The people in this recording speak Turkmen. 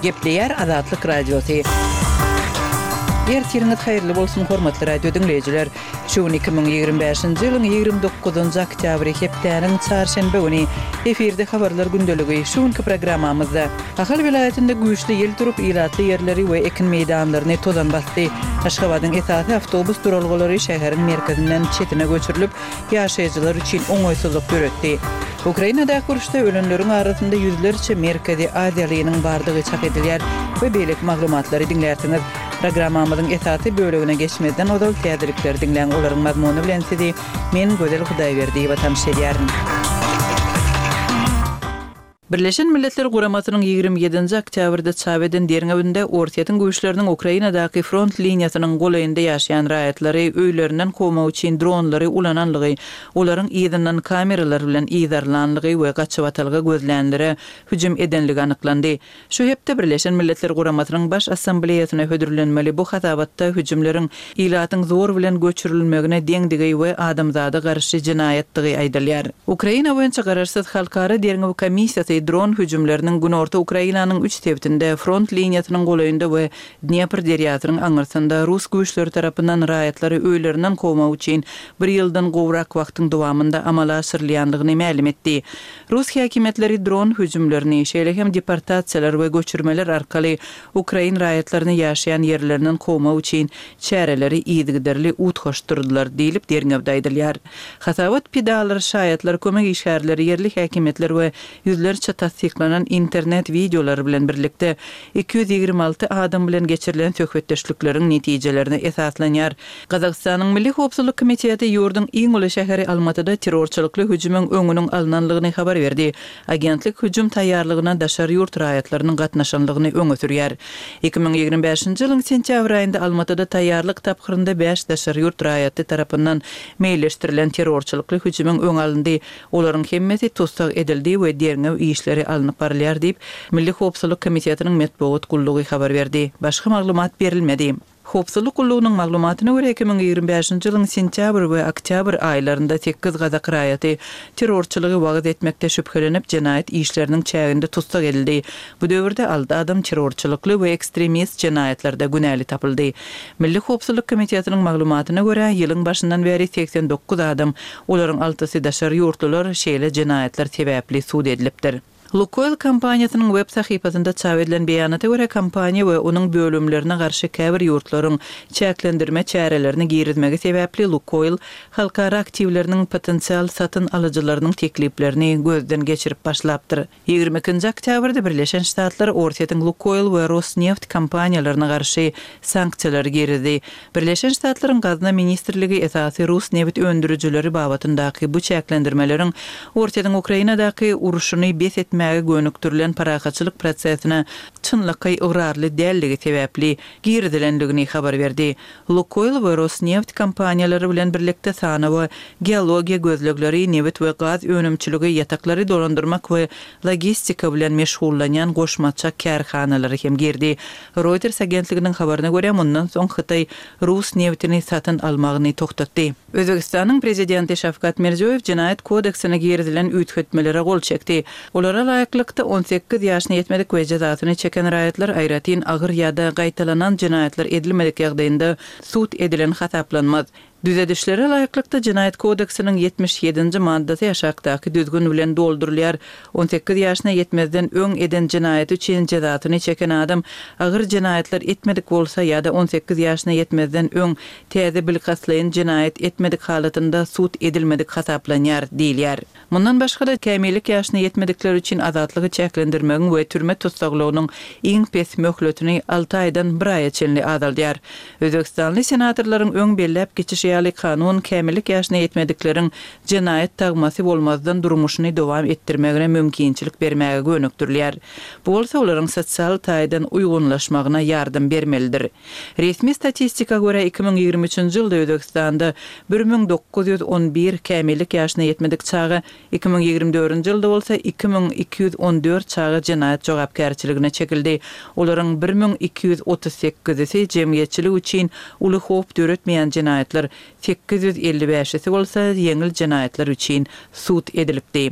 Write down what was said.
Gepleyer Azatlyk Radiosu. Ertiriniz hayırlı bolsun hormatly radio dinleyijiler. Şu 2025-nji ýylyň 29-njy oktýabry hepdeniň çarşembe güni efirde habarlar gündöligi şuňky programmamyzda Ahal vilayetinde güýçli ýel turup ýylatly ýerleri we ekin meýdanlaryny tozan bastdy. Aşgabatyň esasy awtobus duralgylary şäheriň merkezinden çetine göçürilip ýaşaýjylar üçin oňoýsuzlyk göretdi. Ukrainada kurşda ölenleriň arasynda ýüzlerçe merkezi Aziýalynyň bardygy çak edilýär we beýlik maglumatlary dinlersiňiz. Programmamyzyň esasy bölегine geçmeden odal täzelikleri dinleň olaryň mazmuny bilen sizi men Gözel Hudaýberdi we tamşedýärim. Birleşen Milletler Guramasynyň 27-nji oktýabrda çap eden derňewinde Ortaýatyň güýçleriniň Ukrainadaky front liniýasynyň golaýynda ýaşaýan raýatlary öýlerinden gowmak üçin dronlary ulananlygy, olaryň ýygynyň kameralar bilen ýydarlanlygy we gaçywatalga gözlänlere hüjüm edenligi anyklandy. Şu hepde Birleşen Milletler Guramasynyň baş assambleýasyna hödürlenmeli bu hatabatda hüjümleriň ýylatyň zor bilen göçürilmegine deňdigi we adamzada garşy jinayetdigi aýdylýar. Ukraina boýunça garaşsyz halkara derňew komissiýasy dron hüjümleriniň günorta Ukrainanyň 3 teptinde front liniýasynyň golaýynda we Dnepr deriýasynyň aňyrsynda Rus güýçleri tarapyndan raýatlary öýlerinden gowmak üçin 1 ýyldan gowrak wagtyň dowamında amala asyrlandygyny ma'lum etdi. Rus häkimetleri dron hüjümlerini şeýle hem deportasiýalar we göçürmeler arkaly Ukrain raýatlaryny ýaşaýan ýerlerinden gowmak üçin çäreleri ýygyderli utgaşdyrdylar diýilip derňewde aýdylýar. Hasabat pedalary şaýatlar kömek işgärleri ýerlik häkimetler we ýüzlerçe tasdiklanan internet videoları bilen birlikde 226 adam bilen geçirilen söhbetdeşliklerin netijelerini esaslanýar. Gazakstanyň Milli Howpsuzlyk Komiteti ýurdun iň uly şäheri Almatyda terrorçylykly hüjümüň öňüniň alnanlygyny habar berdi. Agentlik hüjüm taýýarlygyna daşary ýurt raýatlarynyň gatnaşanlygyny öňe sürýär. 2025-nji ýylyň sentýabr aýynda Almatyda taýýarlyk tapgyrynda 5 daşary ýurt raýaty tarapyndan meýleşdirilen terrorçylykly hüjümüň öňe alındy. Olaryň hemmesi tutsak edildi we derňew işleri alınıp barlyar diýip Milli Howpsuzlyk Komitetining medeniýet gullugy habar berdi. Başga maglumat berilmedi. Howpsuzlyk gullugynyň maglumatyna görä 2025-nji ýylyň sentýabr we oktýabr aýlarynda 8 gazak raýaty terrorçylygy wagt etmekde şüphelenip jinayet işleriniň çäginde tutsak edildi. Bu döwürde 6 adam terrorçylykly we ekstremist jinayetlerde günäli tapyldy. Milli Howpsuzlyk Komitetining maglumatyna görä ýylyň başyndan beri 89 adam, olaryň 6-sy daşary ýurtlular şeýle jinayetler sebäpli sud edilipdir. Lukoil kampaniýasynyň web sahypasynda çap edilen beýanata görä kampaniýa we onuň bölümlerine garşy käbir ýurtlaryň çäklendirme çärelerini girizmegi sebäpli Lukoil halkara aktivleriniň potensial satyn alyjylarynyň tekliplerini gözden geçirip başlapdyr. 22-nji oktýabrda Birleşen Ştatlar Ortaýatyň Lukoil we Rosneft kampaniýalaryna garşy sanksiýalar girizdi. Birleşen Ştatlaryň gazna ministrligi esasy Rus neft öndürüjileri babatyndaky bu çäklendirmeleriň Ortaýatyň Ukrainadaky uruşuny bes etmäge gönüktirilen parakaçylyk prosesine çynlyky ýgrarly dälligi sebäpli girdilendigini habar berdi. Lukoil we Rosneft kampaniýalary bilen birlikde sana we geologiýa gözlegleri, neft we gaz önümçiligi, ýataklary dolandyrmak we logistika bilen meşgullanýan goşmaça kärhanalary hem girdi. Reuters agentliginiň habaryna görä mundan soň Hytaý Rus neftini satyn almagyny toktatdy. Özbegistanyň prezidenti Şavkat Mirziýow jinayet kodeksine girdilen üýtgetmelere gol çekdi. Olara laýyklykda 18 ýaşyna ýetmedik we jazasyny çeken raýatlar aýratyn agyr ýa-da gaýtalanan jinayetler edilmedik ýagdaýynda sud edilen hasaplanmaz. Düzedişlere laýyklykda jinayet kodeksiniň 77-nji maddasy ýaşakdaky düzgün bilen doldurulýar. 18 ýaşyna ýetmezden öň eden jinayet üçin jazasyny çeken adam agyr jinayetler etmedik bolsa ýa-da 18 ýaşyna ýetmezden öň täze bilgaslaýan jinayet etmedik halatynda sud edilmedik hasaplanýar diýilýär. Mundan başga da kämillik ýaşyna ýetmedikler üçin azatlygy çäklendirmegiň we türme tutsaglygynyň iň pes möhletini 6 aýdan 1 aýa çenli azaldýar. Özbekistanly senatorlaryň öň bellep geçişi kanun kämillik ýaşyna ýetmedikleriň jinayet tagmasy bolmazdan durmuşyny dowam etdirmegine mümkinçilik bermäge gönükdirler. Bu bolsa olaryň sosial taýdan uýgunlaşmagyna ýardam bermelidir. Resmi statistika görä 2023-nji ýylda Özbekistanda 1911 kämillik ýaşyna ýetmedik çagy, 2024-nji ýylda bolsa 2214 çagy jinayet jogapkärçiligine çekildi. Olaryň 1238-si jemgyýetçilik üçin uly howp döretmeýän jinayetler 855-si bolsa ýeňil jinayetler üçin sud edilipdi.